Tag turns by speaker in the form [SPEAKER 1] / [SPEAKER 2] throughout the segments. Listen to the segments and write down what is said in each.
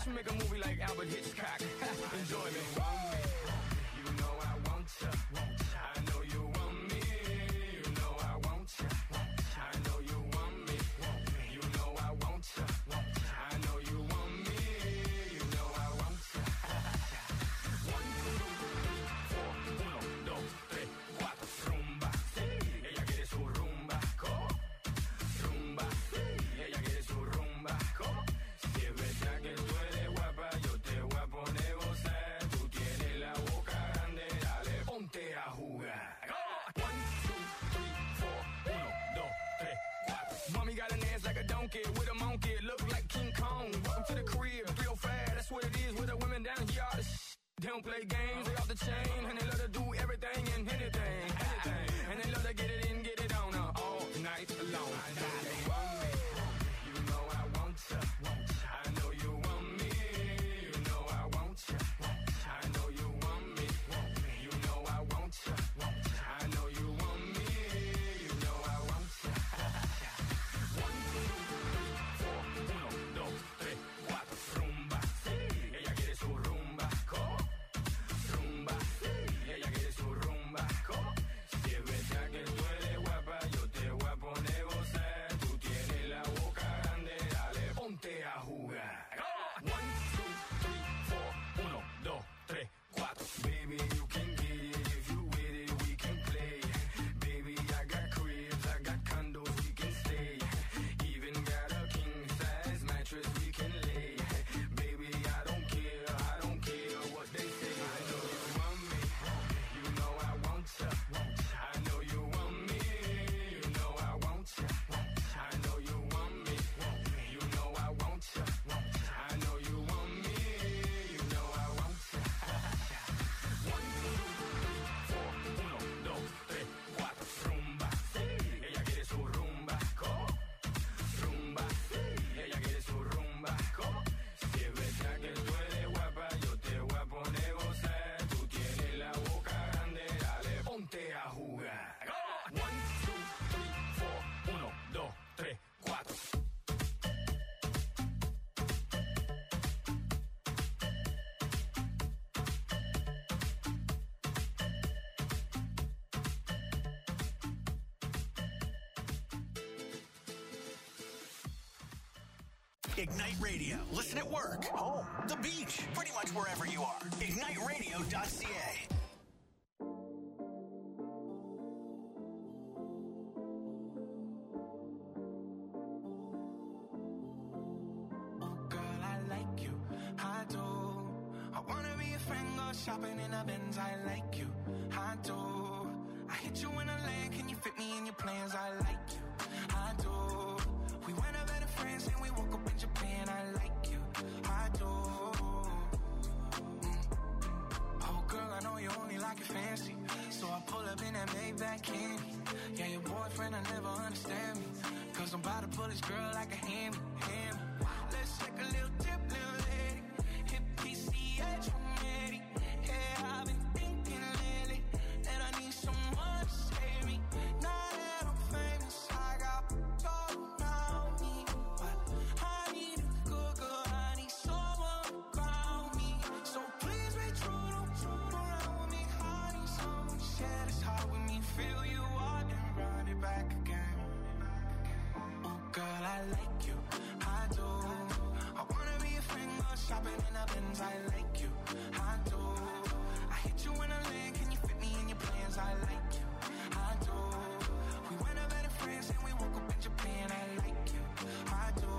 [SPEAKER 1] Let's make a movie like Albert Hitchcock. Enjoy me. You know I want you. I know you want me. You know I want you. I know you want me. You know I want you. I know you want me. You know I want you. 1, 2, 3, 4. 1, 2, 3, 4. Rumba. Ella quiere su rumba. Rumba. Ella quiere su rumba. Si es verdad que tú eres guapa, yo te voy a poner gozar. Tú tienes la boca grande, dale, ponte a jugar. 1, 2, 3, 4. 1, 2, 3, 4. Mommy got an ass like a donkey with a monkey. Look like King Kong. Welcome to the crib, 305. That's what it is with the women down here. All the they don't play games, they off the chain, and they love to do everything and anything. And they love to get it in, get it on all night long. You know I want you. I know you want me. You know I want you. I know you want me. You know I want you. I know you want me. You know I want you. 1, 2, 3, 4. Rumba. Ella quiere su rumba. Rumba. Ella quiere su rumba. Si es verdad que tú eres guapa, yo te voy a poner gozar. Tú tienes la boca grande, dale, ponte a jugar. 1, 2, 3, 4. Baby, you can get it if you with it, we can play. Baby, I got cribs, I got condos, we can stay. Even got a king size mattress we can lay. Baby, I don't care what they say. I know you want me, you know I want you. I know you want me, you know I want you. I know you want me, you know I want you. I know you want me, you know I want you. 1, 2, 3, 4. Rumba. Ella quiere su rumba. Rumba. Ella quiere su rumba. Si es verdad que tú eres guapa, yo te voy a poner gozar. Tú tienes la boca grande, dale, ponte a jugar. 1, 2, 3, 4.
[SPEAKER 2] Ignite Radio. Listen at work, home, the beach, pretty much wherever you are. IgniteRadio.ca.
[SPEAKER 3] Girl, I like you, I do. I wanna be a friend, go shopping in a Benz. I like you, I do. I hit you in a land, can you fit me in your plans? I like you, I do. We went up better friends and we woke up in Japan. I like you, I do. Oh girl, I know you only like it fancy, so I pull up in that Maybach candy. Yeah, your boyfriend will never understand me, cause I'm about to pull this girl like a hammy. Let's take a little dip, little lady. Hit PCH from Eddie. Yeah, I've been thinking lately that I need someone to save me. Now that I'm famous, I got all around me, but I need a good girl, I need someone to ground me. So please be true, don't joke around with me. I need someone to share this heart with me. Fill you up and run it back again. Oh girl, I like you, I do. I wanna be a friend, go shopping in a Benz. I like you, I do. I hit you in a land, can you fit me in your plans? I like you, I do. We went up better friends and we woke up in Japan. I like you, I do.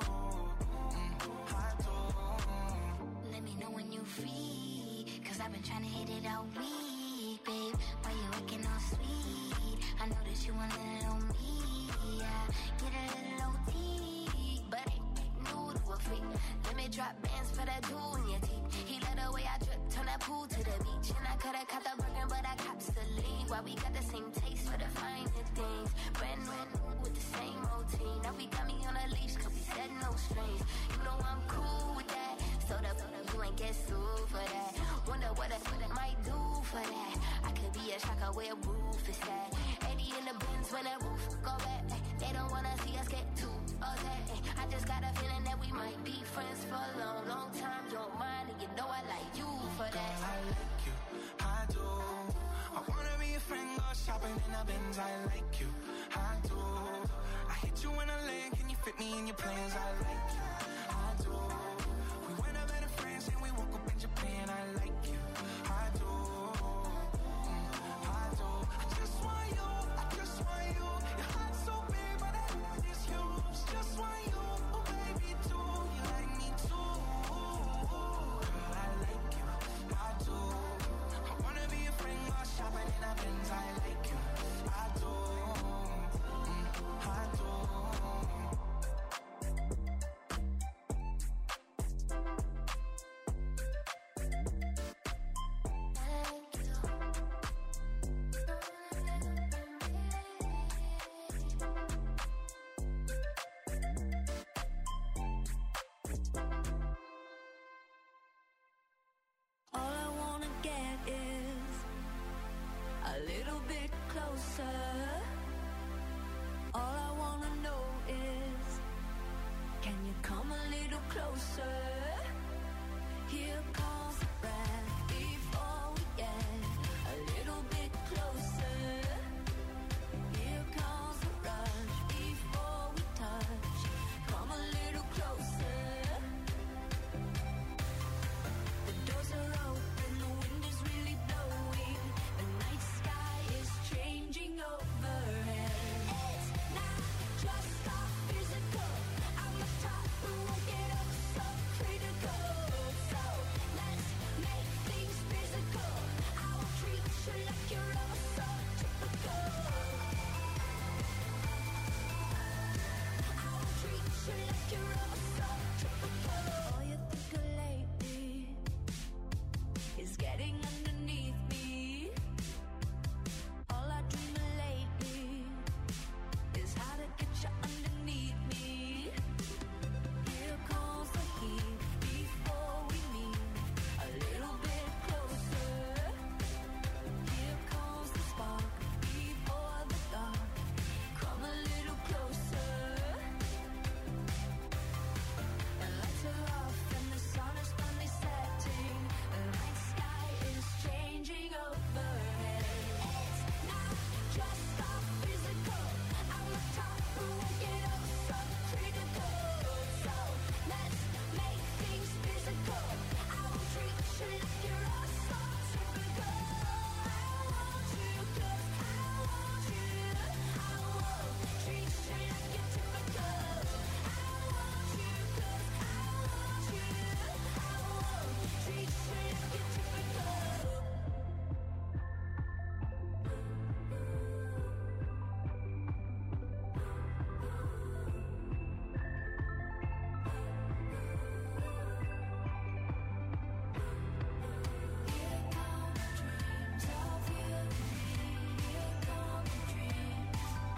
[SPEAKER 3] I do.
[SPEAKER 4] Let me know when you free, cause I've been trying to hit it all week, babe. Why you acting all sweet? I know that you want a little me, yeah. Get a little OT, but ain't new to a freak. Let me drop bands for that jewel in your teeth. He let the way I drip, turn that pool to the beach. And I could've caught the burger, but I cops the lead. Why we got the same taste for the finer things. Brand new with the same routine. Now we got me on a leash, cause we said no strings. You know I'm cool with that, so the you ain't get sued for that. Wonder what I might do for that. I could be a shocker where roof is at. 80 in the Benz when the roof go back. They don't wanna see us get too upset. I just got a feeling that we might be friends for a long, long time.
[SPEAKER 3] a Benz, I like you, I do. I hit you in a land, can you fit me in your plans? I like you, I do. We went up in France and we woke up in Japan, I like you, I do. I do. I just want you, I just want you. Your heart's so big, but that heart is yours. Just want you, oh baby, too. You like me too. Girl, I like you, I do. I wanna be a friend while shopping in a Benz, I like you, I do. I do.
[SPEAKER 5] All I wanna get is a little bit closer. All I wanna know is, can you come a little closer? Here comes the breath before we get a little bit closer. Here comes the rush before we touch. Come a little closer. The doors are open, the wind is really blowing. The night sky is changing overhead. It's not just our physical. I'm a top who won't get up so critical. So let's make things physical. I will treat you like you're all so typical. I will treat you like you're all so typical. All you think of lately is getting underneath me. All I dream of lately is how to get you underneath me. Here comes the heat before we meet a little bit closer. Here comes the spark before the dark. Come a little closer. The lights are off and the sun is finally setting. The night sky is changing overhead. It's not just our physical. I'm a top who won't get up so critical. So let's make things physical. I will treat you like you're all so typical. I want you 'cause I want you. I won't treat you like you're typical. I want you 'cause I want you. I won't treat you like you're typical. Here come dreams of you and me. Here come dreams.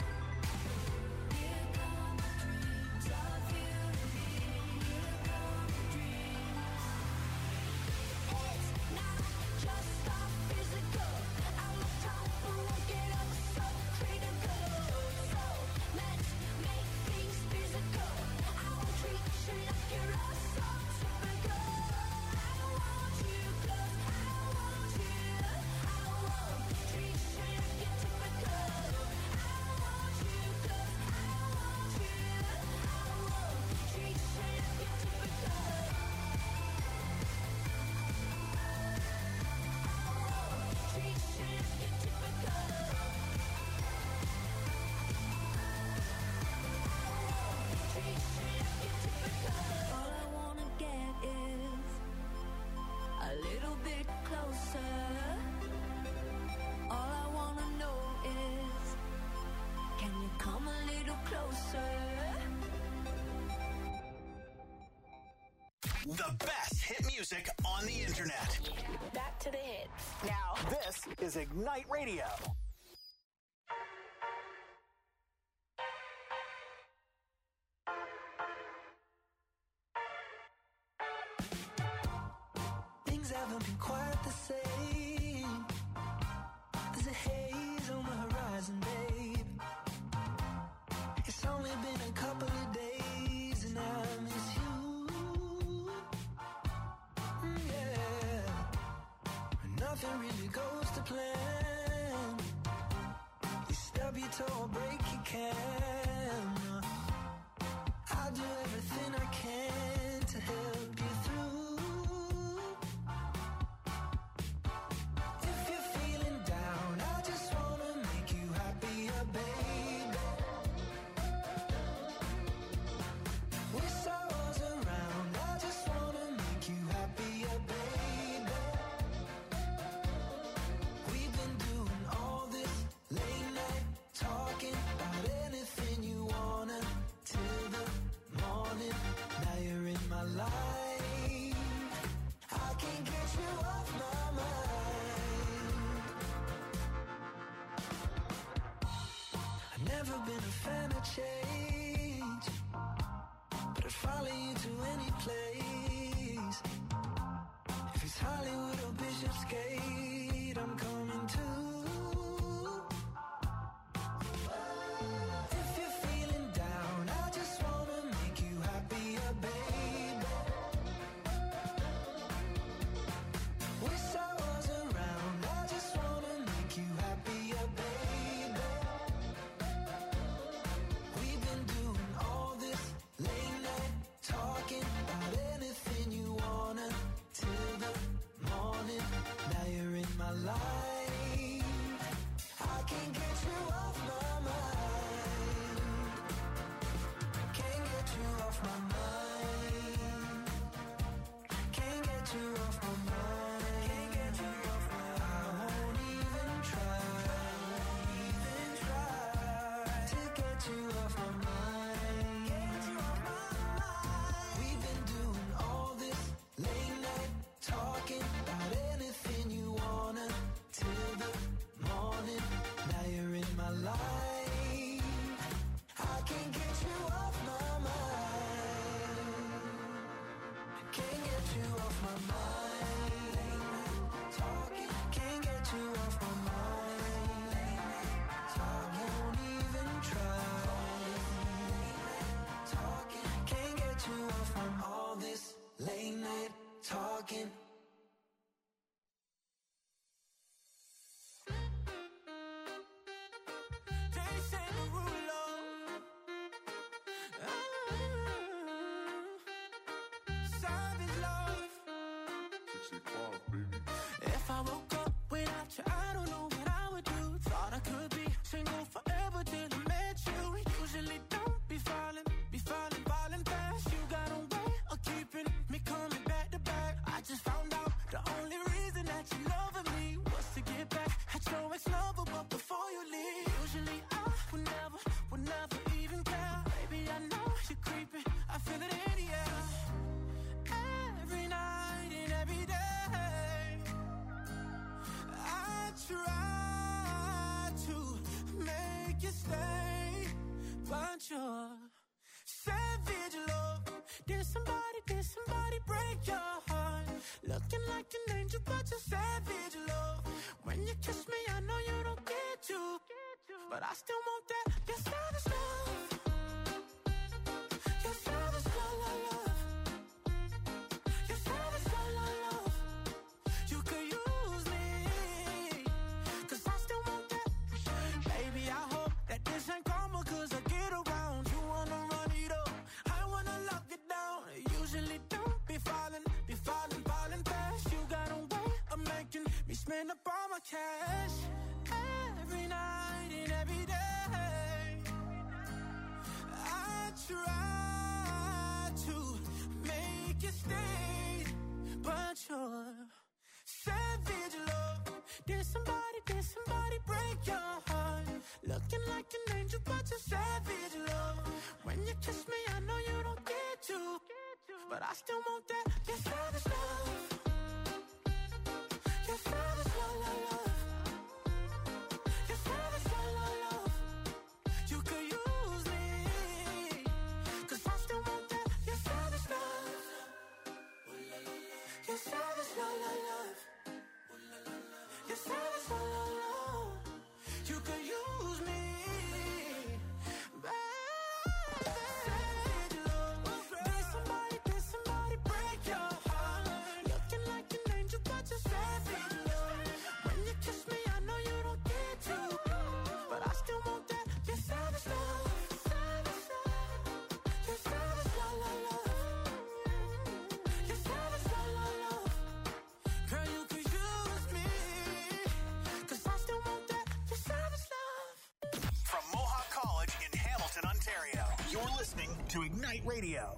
[SPEAKER 5] Here come dreams of you and me. Here come dreams. It's not just our physical. I'm a top who won't get up so critical. So let's make things physical. I will treat you like you're all so typical. I want you 'cause I want you. I won't treat you like you're typical. I want you 'cause I want you. I won't treat you like you're typical. Treat you like you're typical. Treat you like you're typical. All I wanna get is a little bit closer. All I wanna know is, can you come a little closer?
[SPEAKER 2] The best hit music on the internet.
[SPEAKER 6] Back to the hits.
[SPEAKER 2] Now, this is Ignite Radio.
[SPEAKER 3] Things haven't been quite the same. There's a haze on the horizon, babe. It's only been a couple of days and I miss you. Yeah. Nothing really goes to plan. You
[SPEAKER 7] stub your toe or break your can. I'll do everything I can to help you through. If you're feeling down, I just wanna make you happier, baby. Wish I was around, I just wanna make you happier, baby. We've been doing all this late night talking about anything you wanna till the morning. Now you're in my life, I can't get you off my mind. I've never been a fan of change, but I'd follow you to any place. If it's Hollywood or Bishopsgate, I'm coming too. If you're feeling down, I just wanna make you happier, baby. Wish I was around, I just wanna make you happier, baby. We've been doing all this late night talking about anything you wanna till the morning. Now you're in my life, I can't get you off my mind. Can't get you off my mind. Can't get you off my mind. Can't get you off my mind. I won't even try to get you off my mind. We've been doing all this late night talking about anything you wanna till the morning. Now you're in my life, I can't get you off my mind. Can't get you off my mind. Talking, can't get you off my mind. I won't even try. Talking, can't get you off from all this late night talking.
[SPEAKER 3] They say the rule of savage love. If I woke up without you, I don't know what I would do. Thought I could be single forever till I met you. Usually don't be falling fast. You got a way of keeping me coming back to back. I just found out the only reason that you loving me was to get back at your ex-lover, but before you leave, usually I would never even care. Baby, I know you're creeping, I feel it in the air. Every night and every day, I try to make you stay, but you're savage love. Did somebody break your heart? Looking like an angel, but you're savage love. When you kiss me, I know you don't get to, but I still want that. You're savage love. You're savage love, love. You're savage love, love. You could use me, 'cause I still want that. Baby, I hope that this ain't karma, 'cause I get around. You wanna run it up, I wanna lock it down. Usually don't be falling fast. You got a way of making me spend up all my cash. Every night and every day, I try to make you stay, but you're savage love. Did somebody break your heart? Looking like an angel, but you're savage love. When you kiss me, I know you don't get to, but I still want that. You're savage love. You're savage love, love, love. You're savage love, love, love. You could use me, 'cause I still want that. You're savage love. You're savage love, love, love. You're savage love, love, love. You could use me, baby. Savage love. Did somebody break your heart? Looking like an angel, but you're savage love. When you kiss me, I know you don't get to, but I still want that.
[SPEAKER 2] You're listening to Ignite Radio.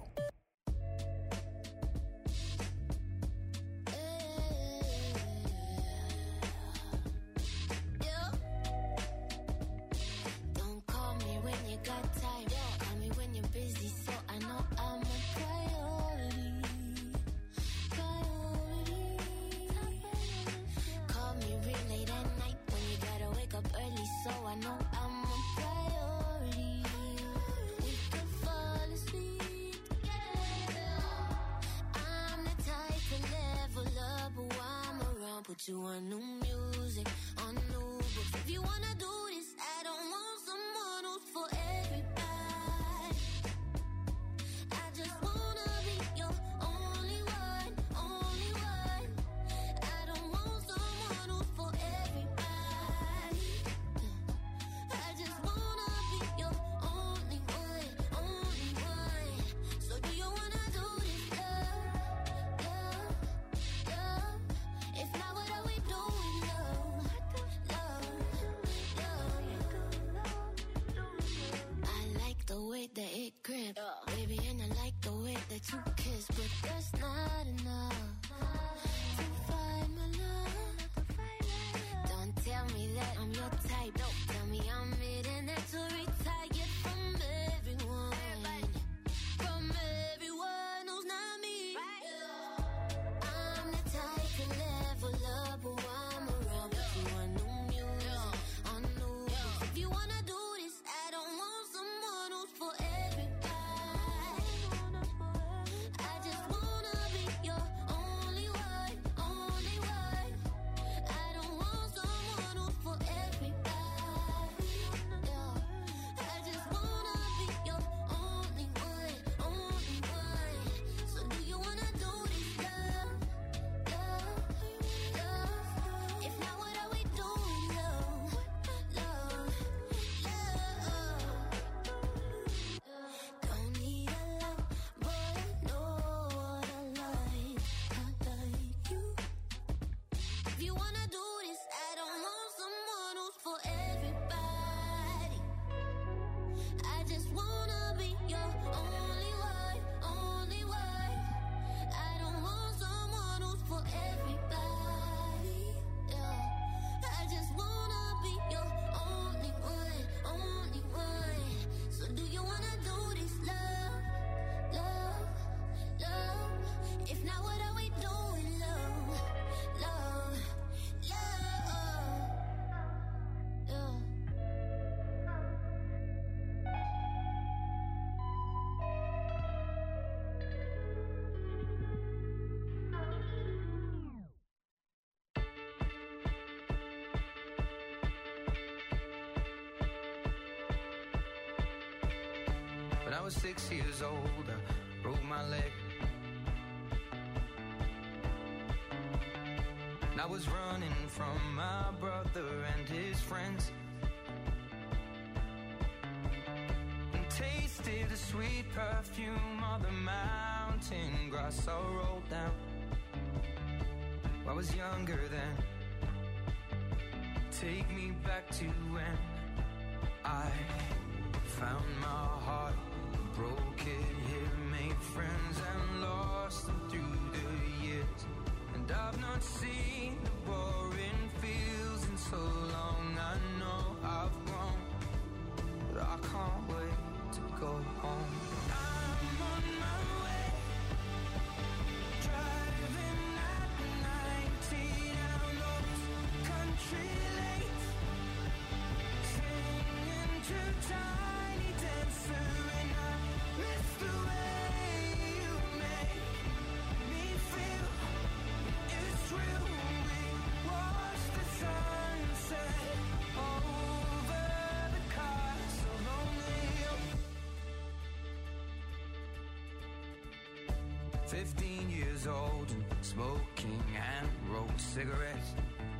[SPEAKER 5] Don't call me when you got time. Call me when you're busy, so I know I'm a priority. Call me real late at night when you gotta wake up early, so I know I'm a priority. We could fall asleep together. I'm the type to level up while I'm around. Put you on new music, on new books. If you wanna do this, I don't want someone who's for everybody. I just wanna be your only one, only one. I don't want someone who's for everybody. I just wanna be your only one, only one. So do you wanna do this, love, love, love? If not, what are we doing, love, love, love? I like the way that it grip, baby, and I like the way that you kiss, but that's not enough to find my love. Don't tell me that I'm your type. Don't tell me I'm it and that to retire from everyone, from everyone who's not me. I'm the type to level up while I'm around. Put you on new music, on new books. If you wanna do this, I don't want someone who's for everybody. I just wanna be your only one, only one. I don't want someone who's for everybody. I just wanna be your only one, only one. So do you wanna do this, love, love, love? If not, what are we doing, love, love, love? Don't need a lot, but I know what I like. I like you. If you wanna do this, I don't want someone who's for everybody. I just wanna be your only one, only one. I don't want someone who's for everybody. I just wanna be your only one, only one. So do you wanna do this, love, love, love? If not, what are we doing, love, love, love, love?
[SPEAKER 3] When I was 6 years old, I broke my leg. And I was running from my brother and his friends, and tasted the sweet perfume of the mountain grass I rolled down. I was younger then. Take me back to when I found my heart, broke it here, made friends and lost them through the years. And I've not seen the boring fields in so long. I know I've grown, but I can't wait to go home. I'm on my way, driving at 90 down those country lanes, singing to Tiny Dancer, and I miss the way you make me feel. It's real. We watch the sunset over the castle lonely. 15 years old and smoking and rolled cigarettes,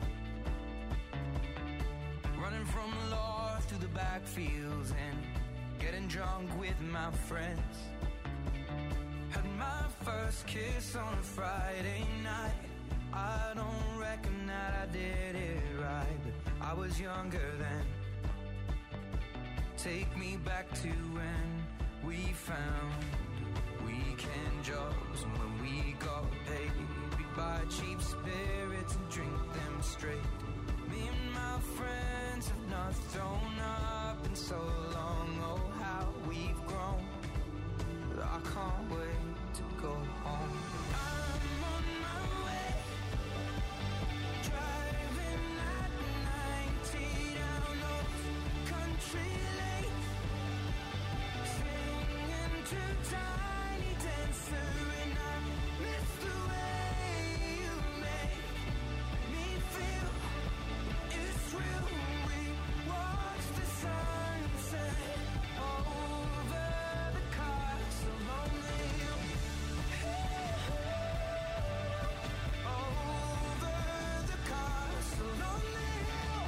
[SPEAKER 3] running from the law through the backfields and getting drunk with my friends. Had my first kiss on a Friday night. I don't reckon that I did it right, but I was younger then. Take me back to when we found weekend jobs, and when we got paid, we'd buy cheap spirits and drink them straight. Me and my friends have not thrown up in so long. Oh, how we've grown. But I can't wait to go home. I'm on my way, driving at 90 down those country lanes, singing to Tiny Dancer, and I miss the way you make me feel. It's real. We watch the sunset over the castle on the hill. Over the castle on the hill.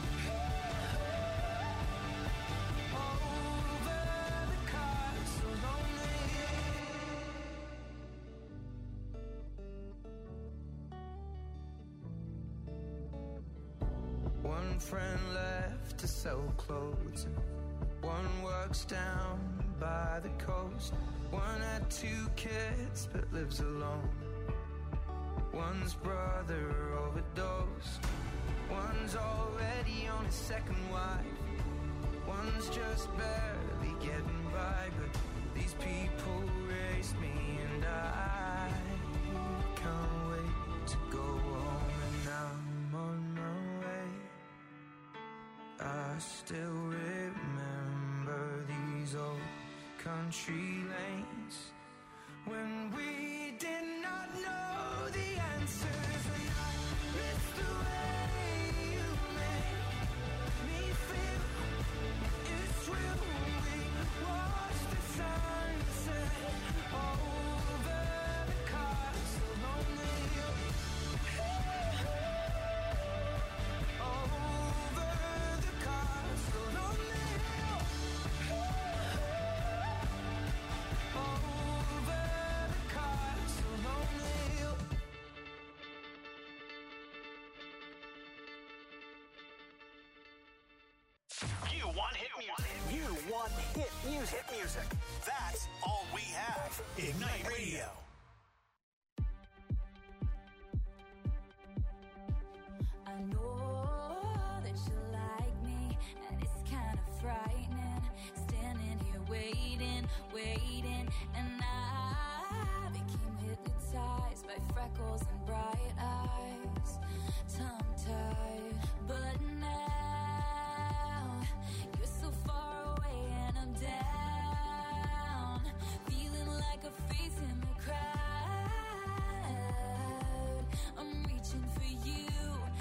[SPEAKER 3] Over the castle on the hill. One friend left to sell clothes, and one works down by the coast. One had 2 kids but lives alone. One's brother overdosed. One's already on his second wife. One's just barely getting by, but these people raised me, and I can't wait to go home. And I'm on my way. I still remember these old country lanes when we did not know the answers, and I miss the way you make me feel. It's real. We watch the sunset over the castle on the hill. Over the castle on the hill. Over the castle on the hill.
[SPEAKER 2] You want hit music. You want hit music. Hit music. That's all we have. Ignite Radio.
[SPEAKER 5] I know that you like me, and it's kind of frightening. Standing here waiting, and I became hypnotized by freckles and bright eyes, tongue-tied. But now you're so far away, and I'm down, feeling like a face in the crowd. I'm reaching for you,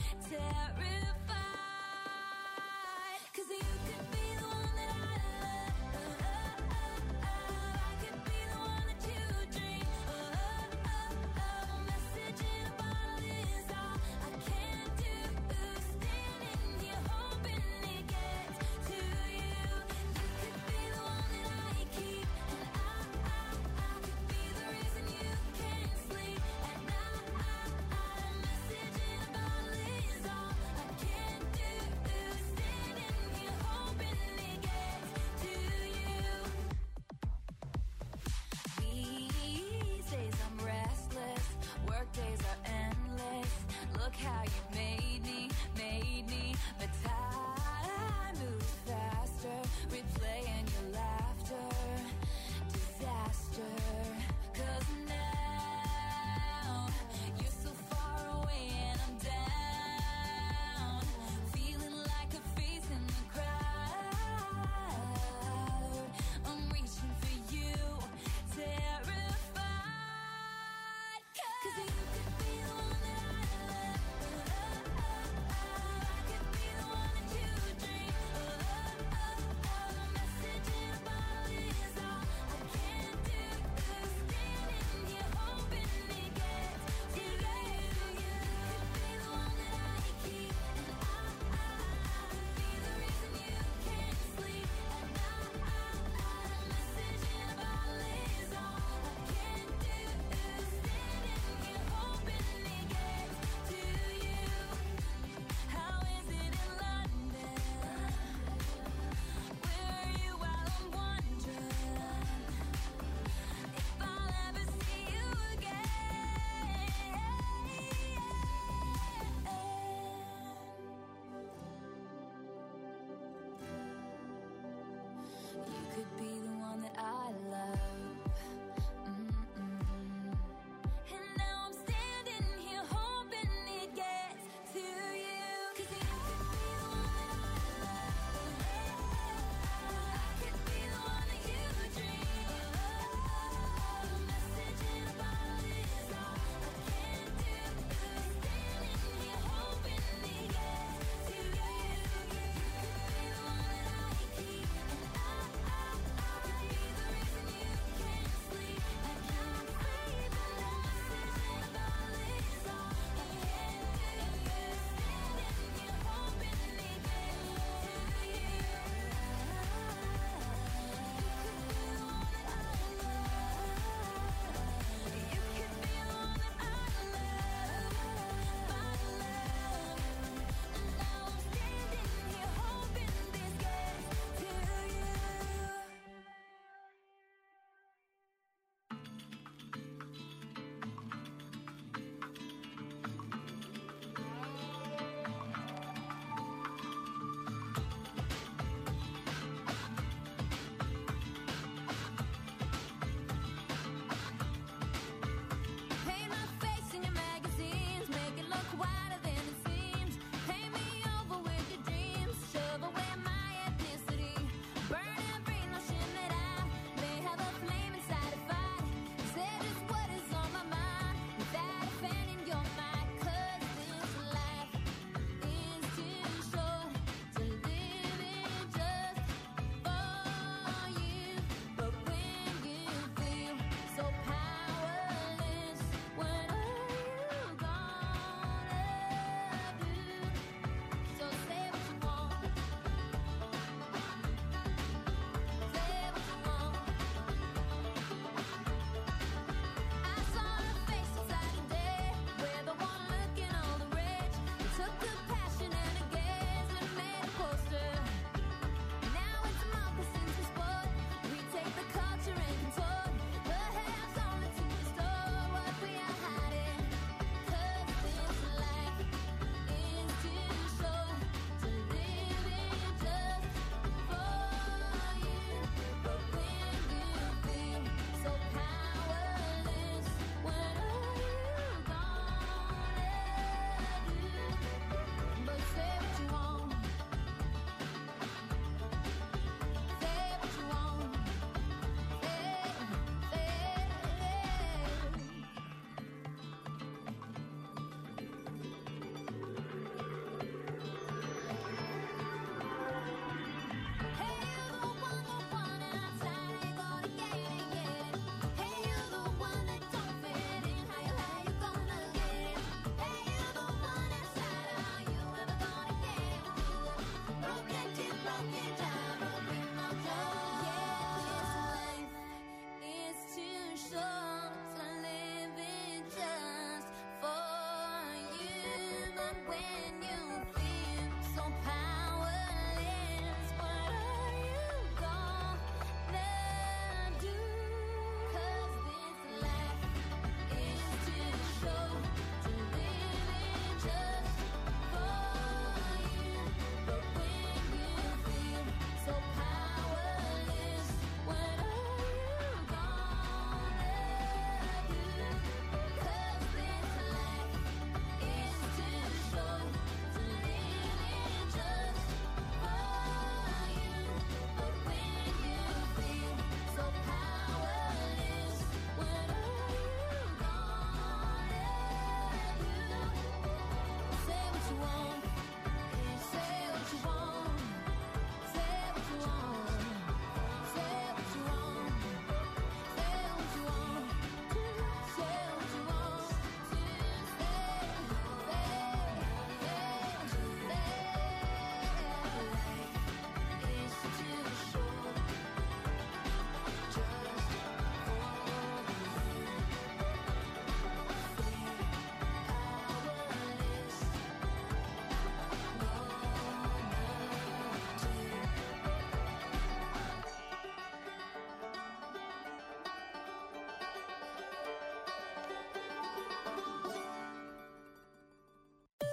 [SPEAKER 5] terrified, 'cause you could be the one that I love. I could be the one that you dream. Message in a bottle is all I can do.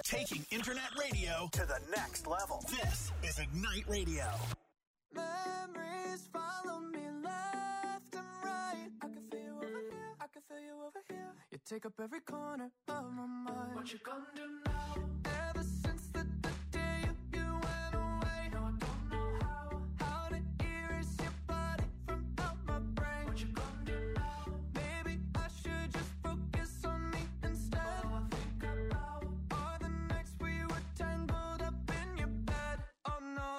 [SPEAKER 2] Taking internet radio to the next level. This is Ignite Radio.
[SPEAKER 3] Memories follow me left and right. I can feel you over here, I can feel you over here. You take up every corner of my mind. What you gonna do now? Ever since the day you went away, no, I don't know how to erase your body from out my brain. What you gonna do now? Maybe I should just focus on me instead. All I think about are the nights we were tangled up in your bed. Oh no.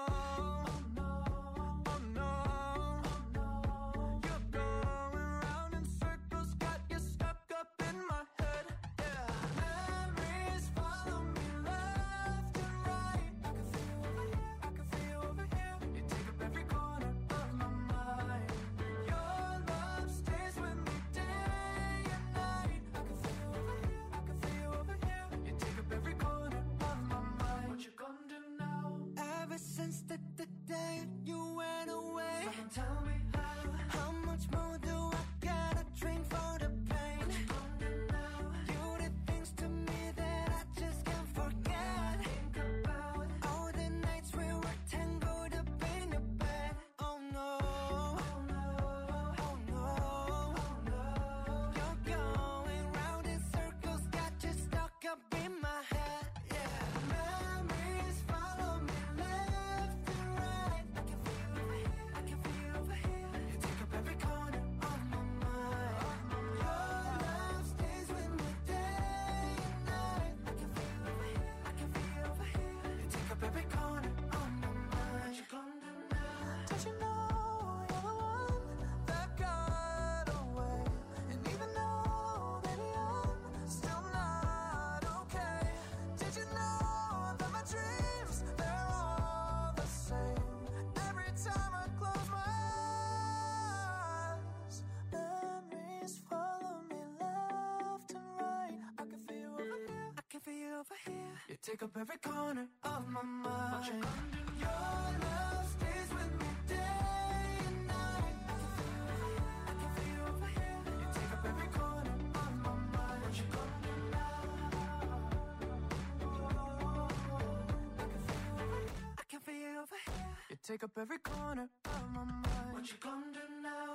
[SPEAKER 3] Since the day you went away, someone tell me how much more do I gotta drink for the pain? You did things to me that I just can't forget. Think about all the nights we were tangled up in your bed. Oh no, oh no, oh no, oh no. You're going round in circles, got you stuck up in my head. Yeah, memories follow me left and right. I can feel you over here. You take up every corner of my mind. Your love stays with me day and night. I can feel you over here. I can feel you over here. You take up every corner of my mind. What you gonna do now? Don't you know you're the one that got away? And even though, baby, I'm still not okay. Did you know that my dreams, they're all the same? Every time I close my eyes, memories follow me left and right. I can feel you over here. I can feel you over here. You take up every corner of my mind. What you gonna do? Your love stays with me day and night. I can feel you over here. You take up every corner of my mind. What you gonna do now? I can feel you over here. You take up every corner of my mind. What you gonna do now?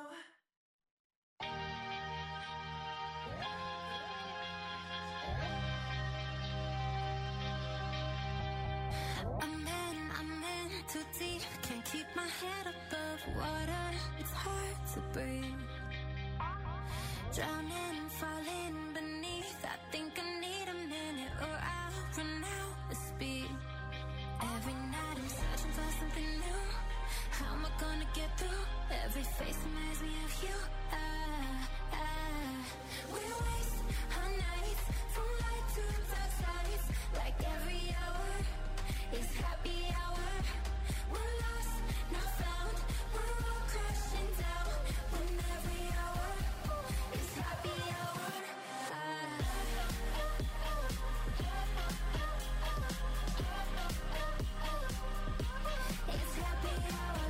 [SPEAKER 3] I'm in too deep. Can't keep my head above water. It's hard to breathe. Drowning, falling beneath. I think I need a minute or I'll run out of speed. Every night I'm searching for something new. How am I gonna get through? Every face reminds me of you. We waste our nights from light to dark sides. Like every hour is happy hour. We're lost, not found. We're all crashing down. When every hour is happy hour. It's happy hour.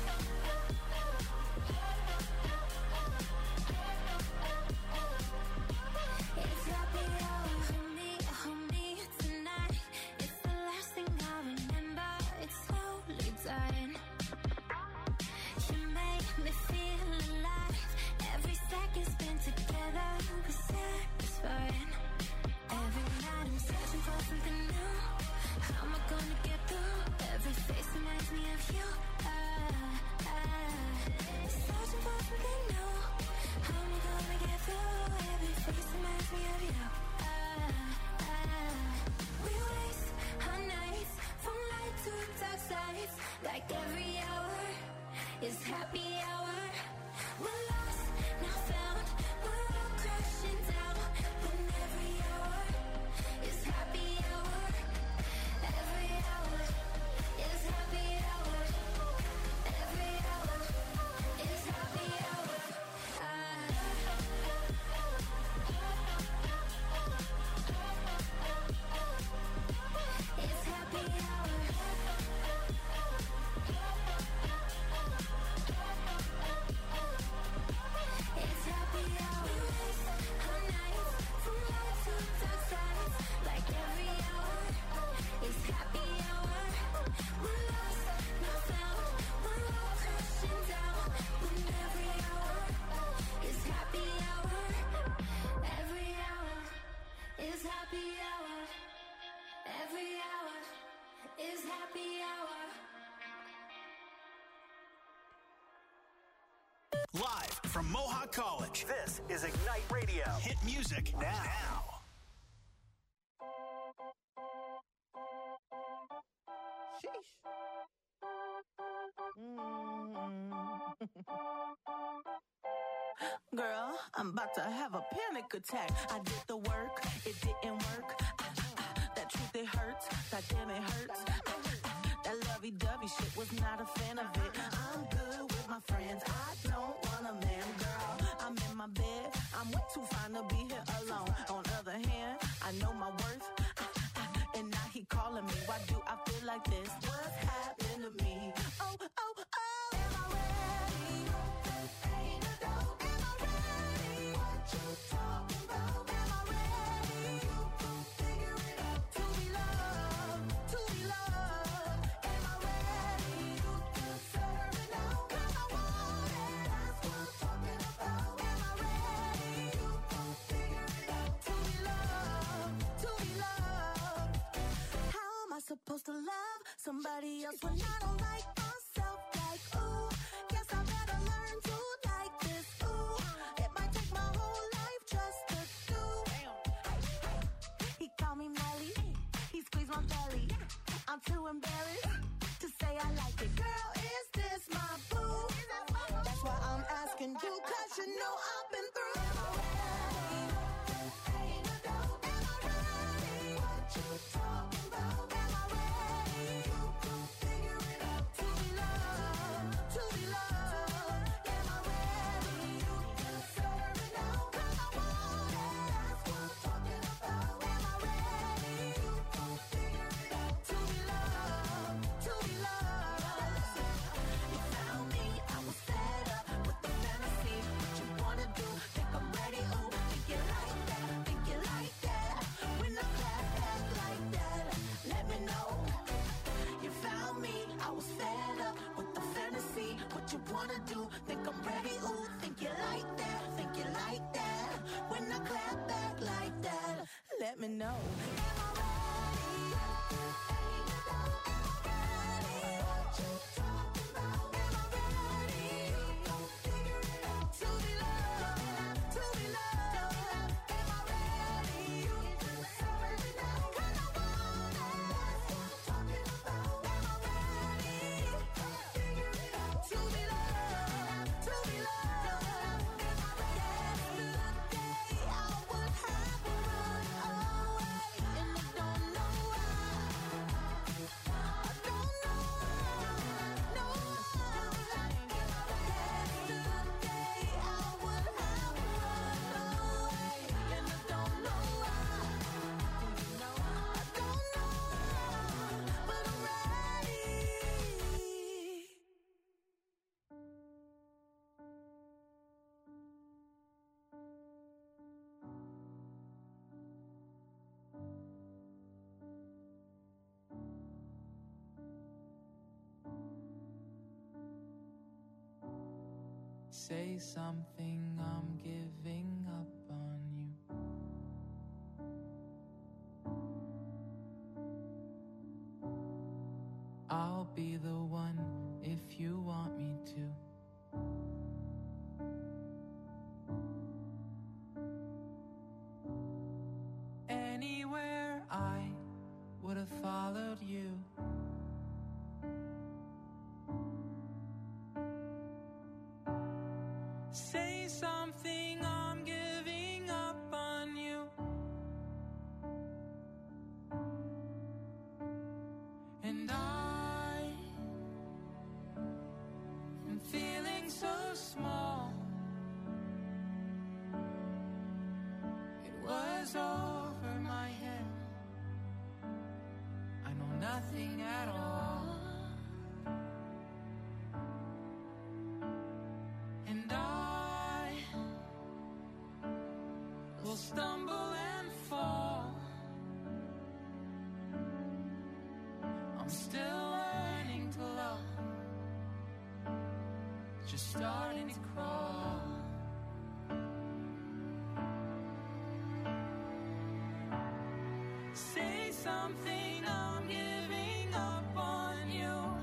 [SPEAKER 3] It's happy hour. Hold me tonight. It's the last thing I remember. It's slowly dying. You make me feel alive. Every second spent together was satisfying. Every night I'm searching for something new. How am I gonna get through? Every face reminds me of you. Searching for something new. How am I gonna get through? Every face reminds me of you. We waste our nights from light to dark sides. Like every hour is happy hour. We're lost, now found. We're all crashing down. When every hour is happy hour. Every hour is happy hour. Every hour is happy hour. It's happy hour.
[SPEAKER 5] happy hour. Every hour is happy hour.
[SPEAKER 2] Live from Mohawk College, this is Ignite Radio. Hit music now.
[SPEAKER 8] Girl, I'm about to have a panic attack. I did the work, it didn't work. That truth, it hurts. That damn, it hurts. That lovey-dovey shit was not a fan of it. I'm good with my friends. I don't want a man, girl. I'm in my bed. I'm way too fine to be here alone. On other hand, I know my worth. And now he calling me. Why do I feel like this? What's happened to me? Oh, oh, oh. Am I ready? Ain't a dope. Am I ready? What you talking about? Am I ready? You gon' figure it out. To be loved, to be loved. Am I ready? You deserve it now. 'Cause I want it. That's what I'm talking about. Am I ready? You gon' figure it out. To be loved, to be loved. How am I supposed to love somebody else when I don't like myself? Like, ooh, guess I better learn to like this. Ooh, it might take my whole life just to do. He called me Melly, he squeezed my belly. I'm too embarrassed to say I like it. Girl, is this my boo? That's why I'm asking you, 'cause you know I've been through. Am I ready? Ain't a dope. Am I ready? What you talking about? Am I ready? You gon' figure it out. To be loved, to be loved. Am I ready? You deserve it now. 'Cause I want it. That's what I'm talking about. Am I ready? You gon' figure it out. To be loved, to be loved. You found me, I was fed up with the fantasy. What you wanna do? Think I'm ready? Ooh, think you like that? Think you like that? When I clap back like that, let me know. You found me, I was fed up with the fantasy. What you wanna do? Think I'm ready? Ooh, think you like that? Think you like that? When I clap back like that, let me know. Am I ready? Ain't a doubt. Am I ready? What you talking about? Am I ready? You gon' figure it out. To be loved, to be loved. Am I ready? You deserve it now. 'Cause I want it. That's what I'm talking about. Am I ready? Figure it out. To be loved, to be loved. Am I ready? Yesterday I would have run away, and I don't know why. I don't know why. No. Yesterday I would have run away, and I don't know why. I don't know, but I'm ready.
[SPEAKER 3] Say something, I'm giving up on you. I'll be the one if you want me to. Anywhere I would have followed you. Say something, I'm giving up on you. And I am feeling so small. It was over my head. I know nothing at all. And I will stumble and fall. I'm still learning to love, just starting to crawl. something, I'm giving up on you.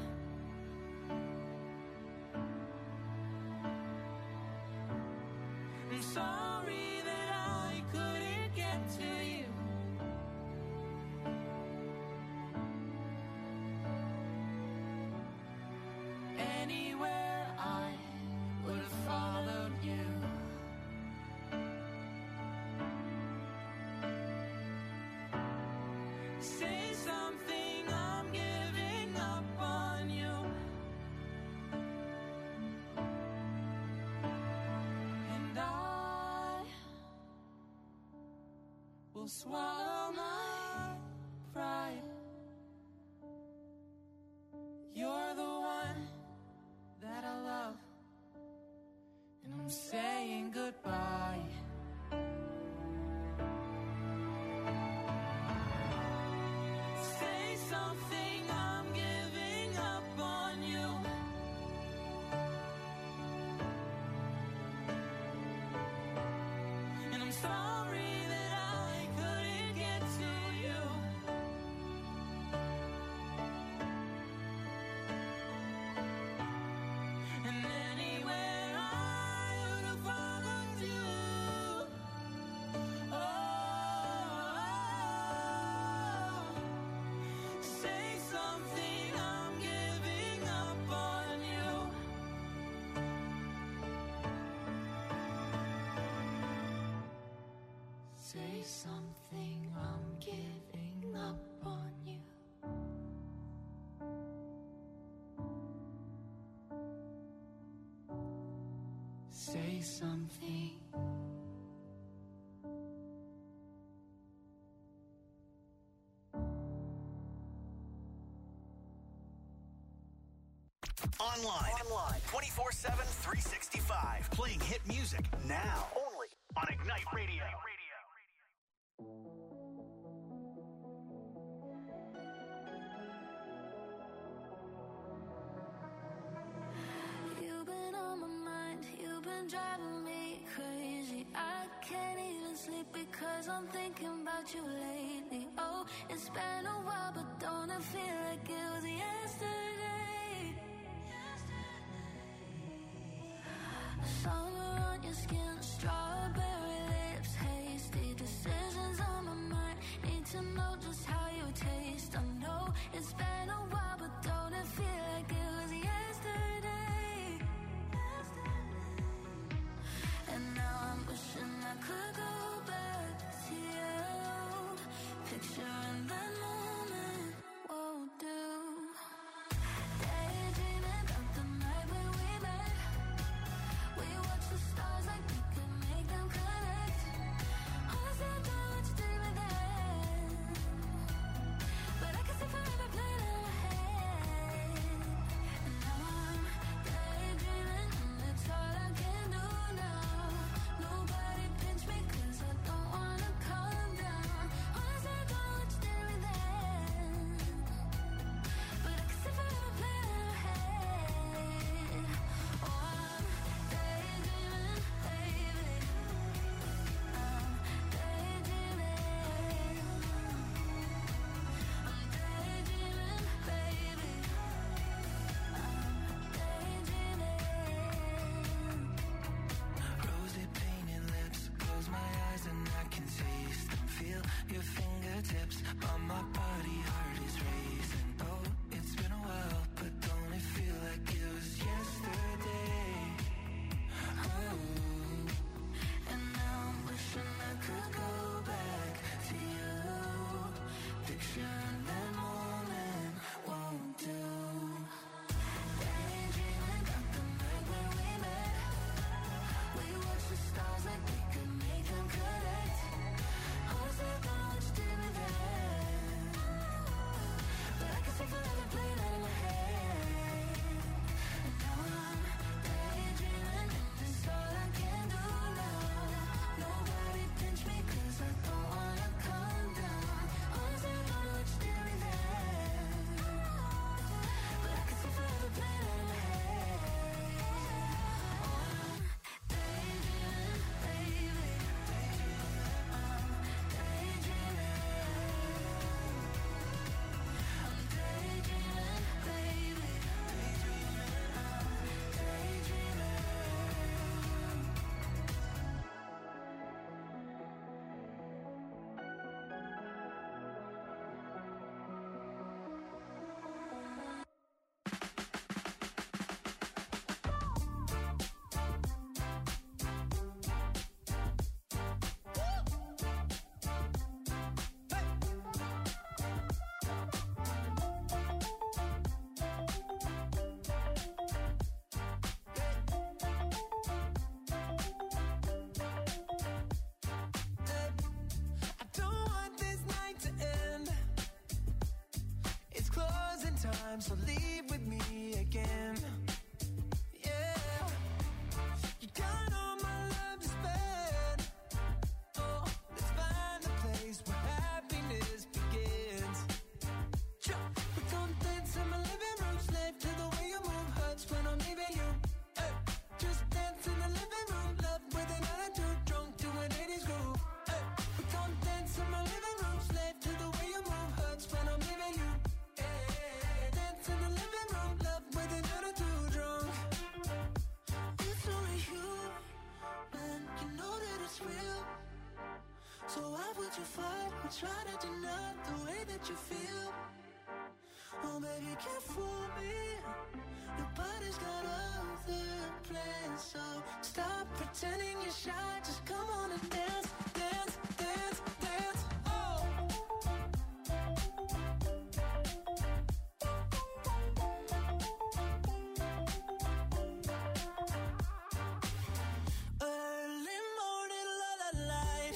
[SPEAKER 3] I'm sorry that I couldn't get to you. Anywhere I would have followed you. Say something, I'm giving up on you. And I will swallow my pride. You're the one that I love, and I'm saying goodbye. Say something, I'm giving up on you. And I'm sorry that I couldn't get to you. And anywhere I would have followed you. Oh, say something, I'm giving up on you. Say something, I'm giving up on you. Say something.
[SPEAKER 2] Online. 24/7, 365. Playing hit music now. Only on Ignite Radio.
[SPEAKER 5] You've been on my mind, you've been driving me crazy. I can't even sleep because I'm thinking about you lately. Oh, it's been a while, but don't it feel like it was yesterday? Summer on your skin, strawberry lips, hasty decisions on my mind. Need to know just how you taste. I know it's been a while, but don't it feel like it was yesterday? And now I'm wishing I could go back to you. Picturing that moment won't do. Daydreaming about the night when we met. We watch the stars like we could make them connect. Honestly, I don't know what you did with that.
[SPEAKER 7] fight or try to deny the way that you feel. Oh baby, you can't fool me. Nobody's got other plans, so stop pretending you're shy. Just come on and dance, dance, dance, dance. Oh. Early morning, light.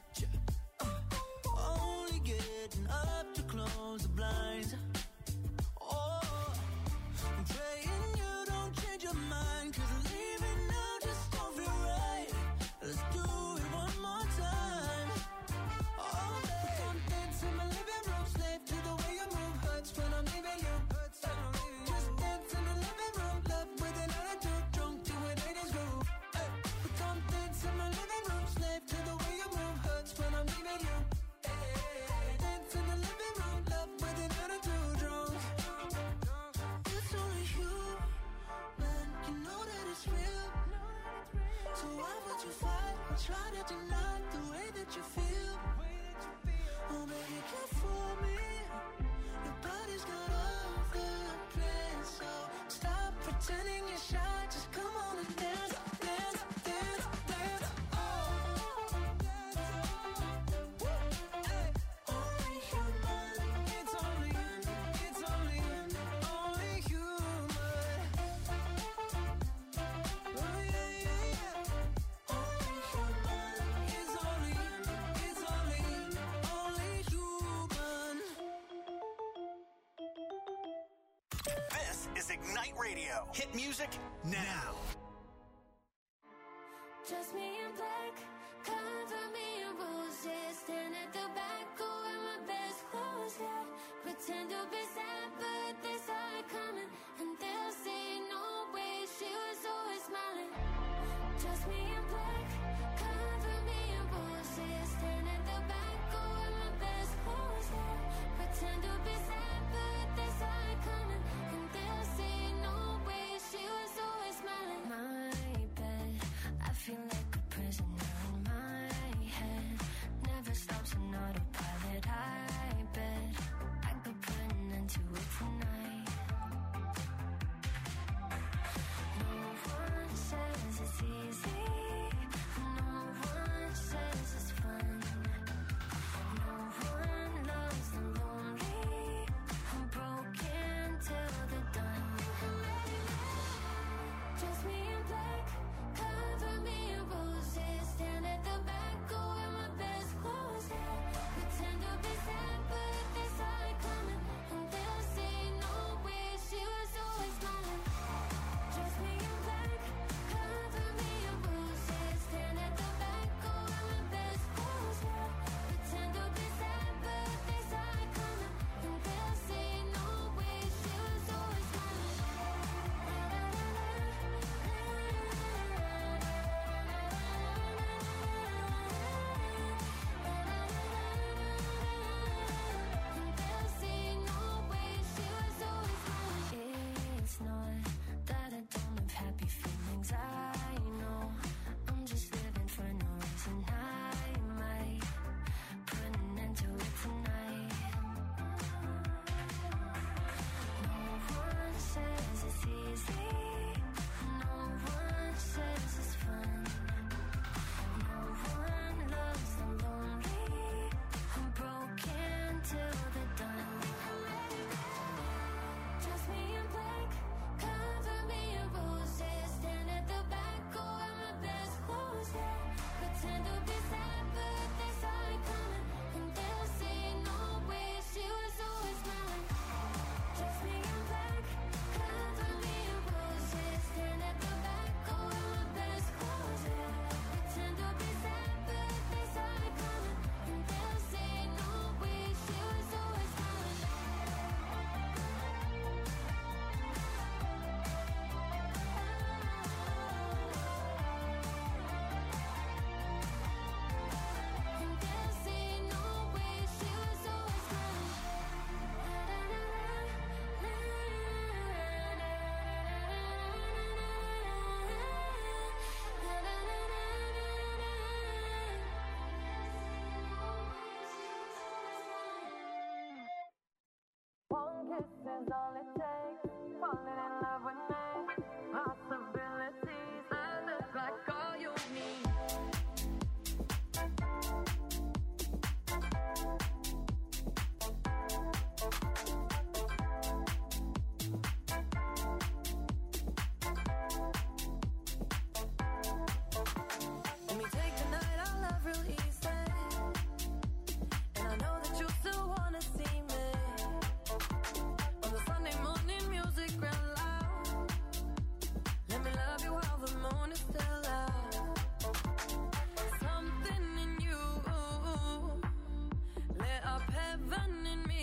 [SPEAKER 7] Only getting up to close the blinds. Oh, I'm praying you don't change your mind, 'cause leaving now just don't feel right. Let's do it one more time. Oh, baby, come dance in my living room, slave to the way you move. Hurts when I'm leaving you. Just dance in the living room, love with an attitude, drunk to an 80s groove. But come dance in my living room, slave to the way you move. Hurts when I'm leaving you. Dance in the living room, love with an attitude, drunk. It's only you, man, you know that it's real. So why would you fight or try to deny the way that you feel? Oh baby, you can't fool me. Nobody's got other plans, so stop pretending you're shy. Just come on and dance, dance, dance, dance. Oh, hey, only human. It's only human. Oh yeah, yeah, yeah. Only human. It's only human.
[SPEAKER 2] This is Ignite Radio. Hit music now.
[SPEAKER 5] Just me in black, cover me in roses. Stand at the back, go wear my best clothes, yeah. Pretend to be sad, but they saw it coming. And they'll say, no way, she was always smiling. Just me in black, cover me in roses. Stand at the back, go wear my best clothes, yeah. Pretend to be sad, but they saw it coming. And they'll say, no way, she was always smiling. My bed, I feel like a prisoner in my head. Never stops on autopilot. I bet I could put an end to it tonight. No one says it's easy. kiss is all it takes. Falling in love with me. Possibilities. I look like all you need. Let me take the night I love real easy. And I know that you still wanna see me. On the Sunday morning music real loud. Let me love you while the moon is still out. Something in you lit up heaven in me.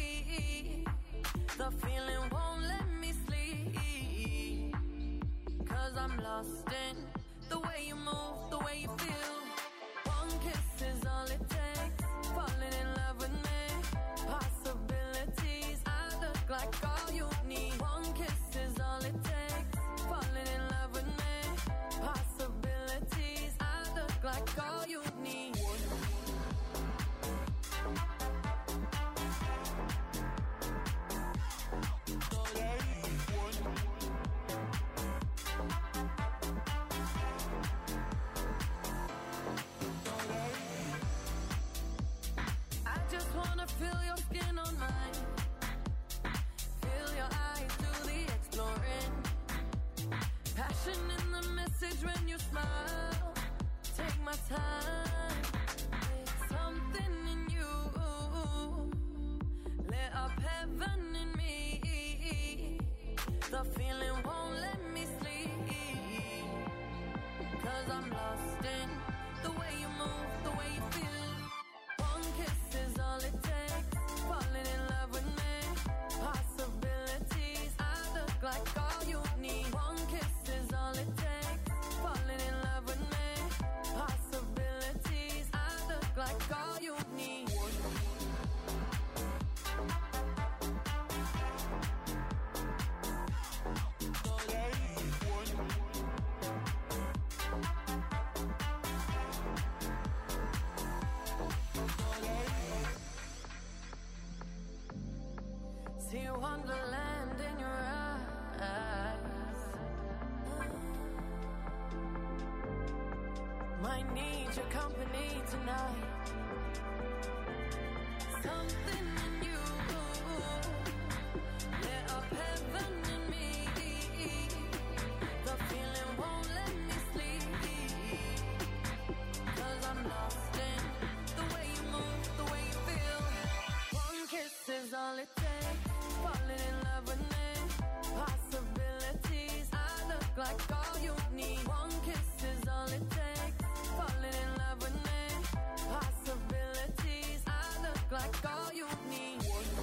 [SPEAKER 5] The feeling won't let me sleep. 'Cause I'm lost in the way you move, the way you feel. One kiss is all it takes. Falling in love with me. Possibilities. I look like all you need. One kiss is all it takes. Falling in love with me. Possibilities. I look like all you need. I just wanna feel your skin on mine. Feel your eyes do the exploring. Passion in the message when you smile. Take my time. Something in you lit up heaven in me. The feeling won't let me sleep. 'Cause I'm lost in the way you move, the way you feel. One kiss is all it takes. Falling in love with me. Possibilities. I look like all you need. One kiss is all it takes. Falling in love with me. Possibilities. I look like all you need. See wonderland in your eyes. Might need your company tonight. Something in you lit up heaven in me. The feeling won't let me sleep. 'Cause I'm lost in the way you move, the way you feel. One kiss is all it takes. Falling in love with me. Possibilities. I look like all you need. One kiss is all it takes. Falling in love with me. Possibilities. I look like all you need.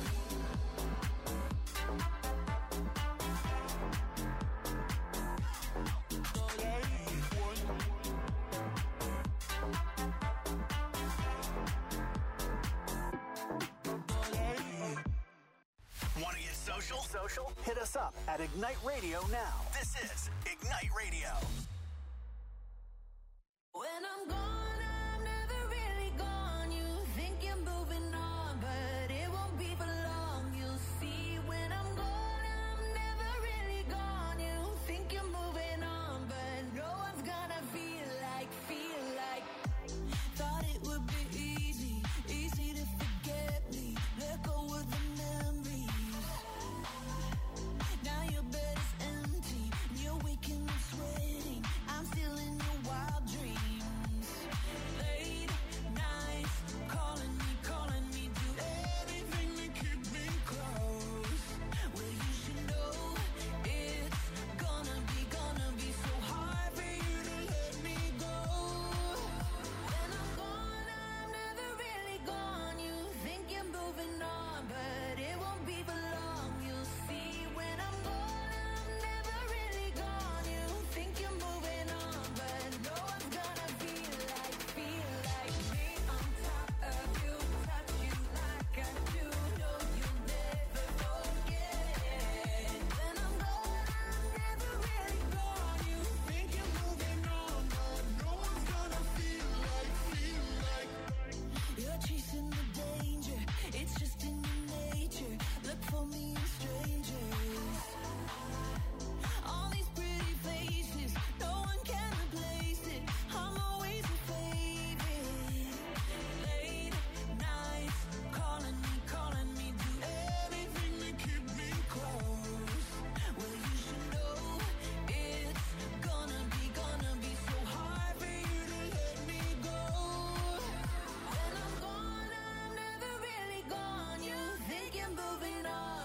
[SPEAKER 2] Want to get social? Hit us up at Ignite Radio now. This is Ignite Radio.
[SPEAKER 5] When I'm gone, I'm never really gone. You think you're moving on, but it won't be for long. You'll see when I'm gone, I'm never really gone. You think you're moving on, but no one's gonna feel like. Thought it would be easy to forget me. Let go of the memories. Now your bed is empty, and you're waking up sweating. I'm still in your wild dreams. Late nights, calling me, do anything to keep me close. Well, you should know it's gonna be so hard for you to let me go. When I'm gone, I'm never really gone. You think you're moving on, but it won't be for long. You'll see when I'm gone, I'm never really gone. You think you're moving on, but no one's gonna feel like me on top of you, touch you like I do. No, you'll never forget. When I'm gone, I'm never really gone. You think you're moving on, but no one's gonna feel like. You're chasing the danger, it's just in your nature. Look for me
[SPEAKER 8] moving on.